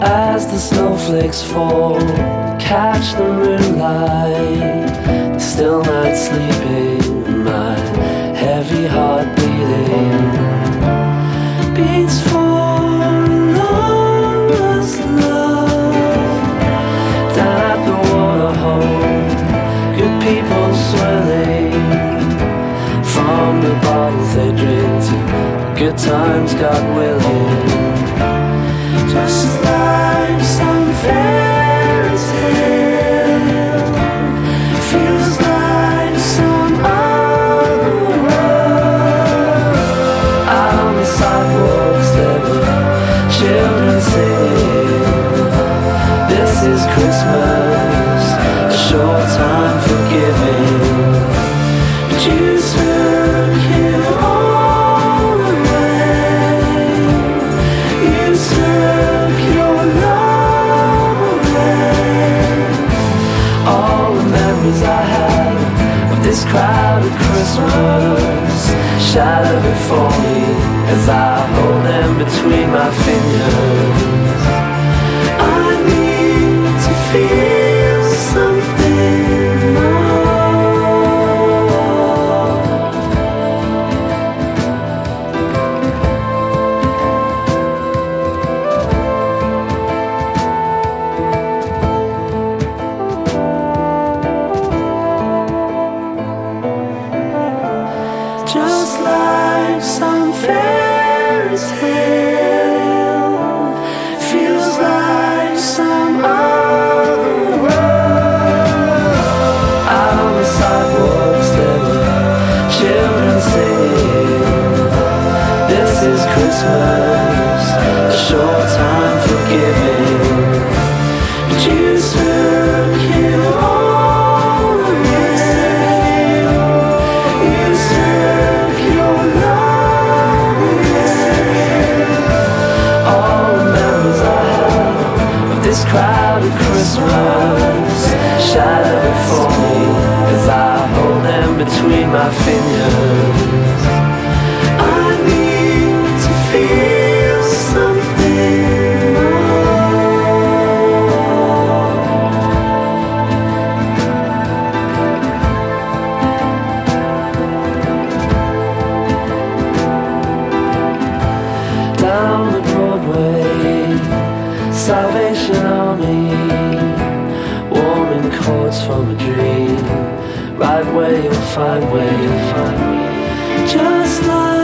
As the snowflakes fall, catch the moonlight, the still night sleeping, my heavy heart beating, beats for lost love. Down at the waterhole, good people swilling from the bottles they drink to good times, God willing. Just like some fairy tale, feels like some other world. Out on the sidewalks there were children singing, this is Christmas, a short time for giving. But you took it all away. You took your love away. All the memories I had of this crowded Christmas shatter before me as I hold them between my fingers. I need to feel something more. Just like some fairy tale, feels like some other world. Out on the sidewalks there were children singing, this is Christmas, a short time for giving. But you took it all away. You took your love away. All the memories I have of this crowded Christmas shatter before me as I hold them between my fingers. I need to feel something more. Down the Broadway, Salvation Army, warming chords from a dream, right where you'll find me, just like